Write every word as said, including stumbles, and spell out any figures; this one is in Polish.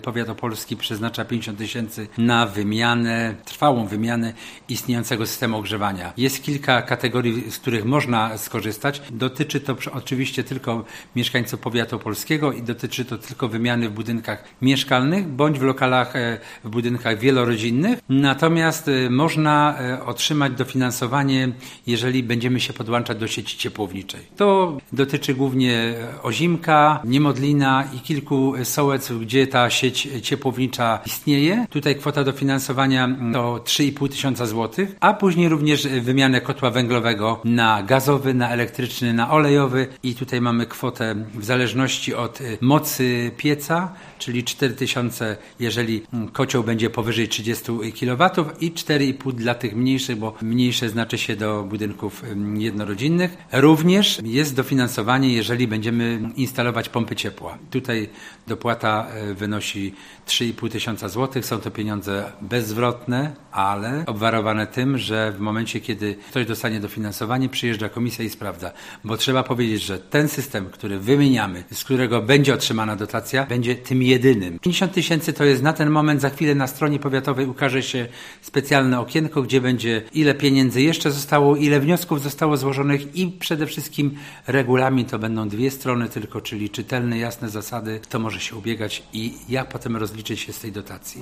Powiat opolski przeznacza pięćdziesiąt tysięcy na wymianę, trwałą wymianę istniejącego systemu ogrzewania. Jest kilka kategorii, z których można skorzystać. Dotyczy to oczywiście tylko mieszkańców powiatu opolskiego i dotyczy to tylko wymiany w budynkach mieszkalnych bądź w lokalach, w budynkach wielorodzinnych. Natomiast można otrzymać dofinansowanie, jeżeli będziemy się podłączać do sieci ciepłowniczej. To dotyczy głównie Ozimka, Niemodlina i kilku sołectw, gdzie ta sieć ciepłownicza istnieje. Tutaj kwota dofinansowania to trzy i pół tysiąca złotych, a później również wymianę kotła węglowego na gazowy, na elektryczny, na olejowy i tutaj mamy kwotę w zależności od mocy pieca, czyli cztery tysiące, jeżeli kocioł będzie powyżej trzydzieści kilowatów i cztery i pół dla tych mniejszych, bo mniejsze znaczy się do budynków jednorodzinnych. Również jest dofinansowanie, jeżeli będziemy instalować pompy ciepła. Tutaj dopłata wynosi trzy i pół tysiąca złotych. Są to pieniądze bezzwrotne, ale obwarowane tym, że w momencie, kiedy ktoś dostanie dofinansowanie, przyjeżdża komisja i sprawdza. Bo trzeba powiedzieć, że ten system, który wymieniamy, z którego będzie otrzymana dotacja, będzie tym jedynym. pięćdziesiąt tysięcy to jest na ten moment, za chwilę na stronie powiatowej ukaże się specjalne okienko, gdzie będzie ile pieniędzy jeszcze zostało, ile wniosków zostało złożonych i przede wszystkim regulamin to będą dwie strony tylko, czyli czytelne, jasne zasady, kto może się ubiegać i jak potem rozliczyć się z tej dotacji.